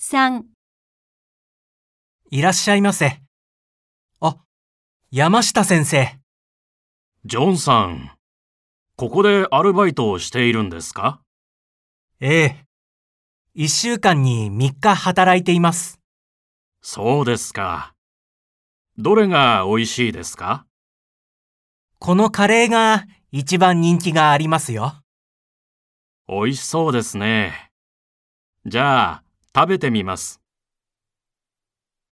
3、 いらっしゃいませ。あ、山下先生。 ジョンさん、ここでアルバイトをしているんですか？ ええ。1週間に3日働いています。 そうですか。どれが美味しいですか？ このカレーが一番人気がありますよ。 美味しそうですね。じゃあ、食べてみます。